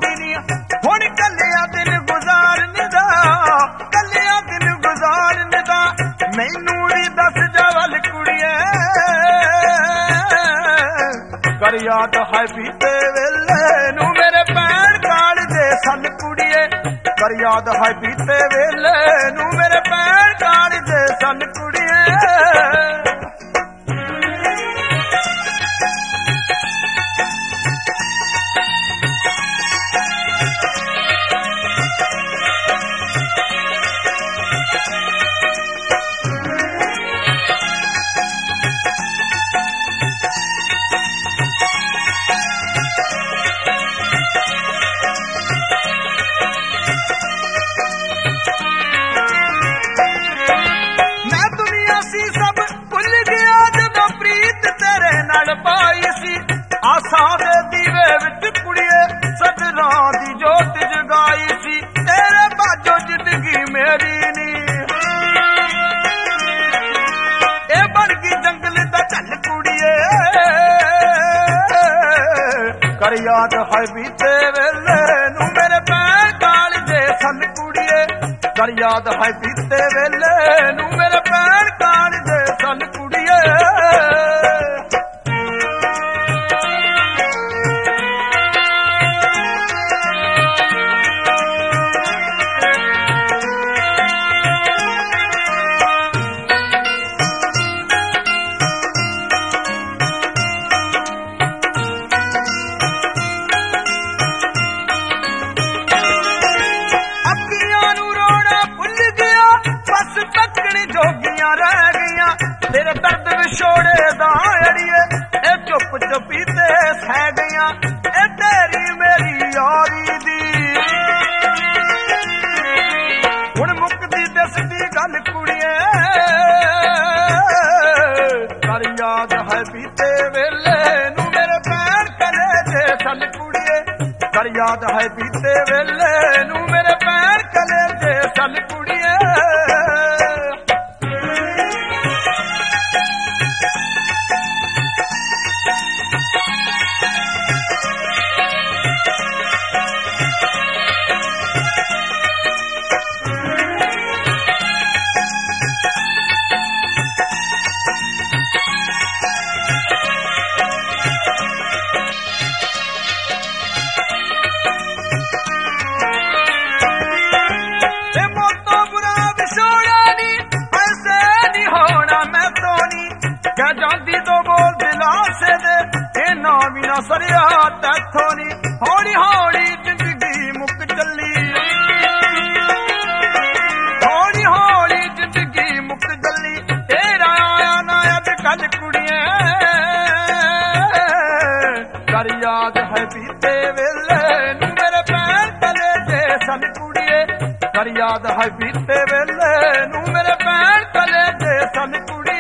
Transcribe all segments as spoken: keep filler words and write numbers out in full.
ਆਉਂਦੀ ਨੀ ਹੁਣ ਕੱਲਿਆ ਦਿਨ ਗੁਜ਼ਾਰਨ ਦਾ, ਕੱਲਿਆ ਦਿਨ ਗੁਜ਼ਾਰਨ ਦਾ ਮੈਨੂੰ ਵੀ ਦੱਸ ਜਾ ਵੱਲ ਕੁੜੀਏ। ਕਰ ਯਾਦ ਹੈ ਬੀਤੇ ਵੇਲੇ ਨੂੰ ਮੇਰੇ ਭੈਣ ਕਾਲਜੇ ਸਨ ਕੁੜੀਏ। ਕਰ ਯਾਦ ਹੈ ਬੀਤੇ ਵੇਲੇ ਨੂੰ ਮੇਰੇ ਭੈਣ ਕਾਲਜੇ ਸਨ ਕੁੜੀਏ। ਆਸਾਂ ਦੇ ਦੀਵੇ ਵਿੱਚ ਕੁੜੀਏ ਸਜਰਾਂ ਦੀ ਜੋਤ ਜਗਾਈ ਸੀ, ਤੇਰੇ ਬਾਝੋਂ ਜ਼ਿੰਦਗੀ ਮੇਰੀ ਨੀ ਇਹ ਬਣ ਗਈ ਜੰਗਲ ਦਾ ਝੱਲ ਕੁੜੀਏ। ਕਰ ਯਾਦ ਹੈ ਬੀਤੇ ਵੇਲੇ ਨੂੰ ਮੇਰੇ ਭੈਣ ਕਾਲਜੇ ਸਨ ਕੁੜੀਏ। ਕਰ ਯਾਦ ਹੈ ਬੀਤੇ ਵੇਲੇ ਨੂੰ ਮੇਰੇ ਭੈਣ ਕਾਲਜੇ ਸਨ ਕੁੜੀਏ। ਤੇਰੇ ਦਰਦ ਵਿਛੋੜੇ ਦਾ ਅੜੀਏ ਇਹ ਚੁੱਪ ਚੁਪੀਤੇ ਸਹਿ ਗਈਆਂ, ਇਹ ਤੇਰੀ ਮੇਰੀ ਯਾਰੀ ਦੀ ਹੁਣ ਮੁੱਕਦੀ ਦੱਸਦੀ ਗੱਲ ਕੁੜੀਏ। ਕਰ ਯਾਦ ਹੈ ਬੀਤੇ ਵੇਲੇ ਨੂੰ ਮੇਰੇ ਭੈਣ ਕਲੇਜੇ ਸਨ ਕੁੜੀਏ। ਕਰ ਯਾਦ ਹੈ ਬੀਤੇ ਵੇਲੇ ਨੂੰ ਮੇਰੇ ਭੈਣ ਕਲੇਜੇ ਸਨ ਕੁੜੀਏ। ਜਾਂਦੀ ਤੋਂ ਬੋਲ ਦਿਲਾਸੇ ਦੇ ਇਹ ਨਾ ਵੀ ਨਾ ਸਰਿਆ ਤੈਥੋਂ ਨੀ, ਹੌਲੀ ਹੌਲੀ ਜ਼ਿੰਦਗੀ ਮੁੱਕ ਚੱਲੀ, ਹੌਲੀ ਹੌਲੀ ਜ਼ਿੰਦਗੀ ਮੁੱਕ ਚੱਲੀ। ਤੇਰਾ ਆਇਆ ਨਾ ਅੱਜ ਕੱਲ ਕੁੜੀਏ। ਕਰ ਯਾਦ ਹੈ ਬੀਤੇ ਵੇਲੇ ਨੂੰ ਮੇਰੇ ਭੈਣ ਕਲੇਜੇ ਸਨ ਕੁੜੀਏ। ਕਰ ਯਾਦ ਹੈ ਬੀਤੇ ਵੇਲੇ ਨੂੰ ਮੇਰੇ ਭੈਣ ਕਲੇਜੇ ਸਨ ਕੁੜੀਏ।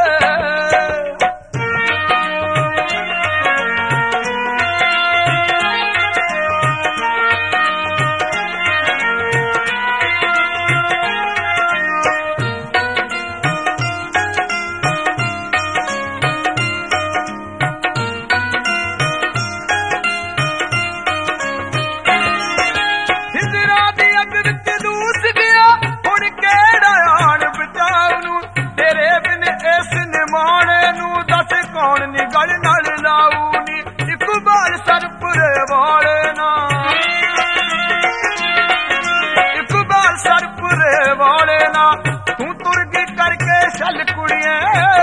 ਕੌਣ ਨੀ ਗਲ ਨਾਲ ਲਾਊ ਨੀ ਇਕਬਾਲ ਸਰਪੁਰੇ ਵਾਲੇ ਨਾ, ਇਕਬਾਲ ਸਰਪੁਰੇ ਵਾਲੇ ਨਾ ਤੂੰ ਤੁਰ ਗਈ ਕਰਕੇ ਛਲ ਕੁੜੀਏ।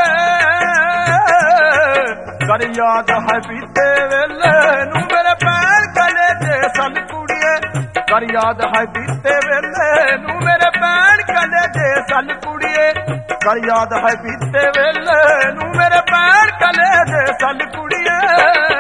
ਕਰ ਯਾਦ ਹੈ ਬੀਤੇ ਵੇਲੇ ਨੂੰ ਮੇਰੇ ਭੈਣ ਕਲੇਜੇ ਸਨ ਕੁੜੀਏ। ਕਰ ਯਾਦ ਹੈ ਬੀਤੇ ਵੇਲੇ ਨੂੰ ਮੇਰੇ ਭੈਣ ਕਲੇਜੇ ਸਨ ਕੁੜੀਏ। ਕਰ ਯਾਦ ਹੈ ਬੀਤੇ ਵੇਲੇ ਨੂੰ ਮੇਰੇ ਭੈਣ ਕਲੇਜੇ ਸਨ ਕੁੜੀਏ।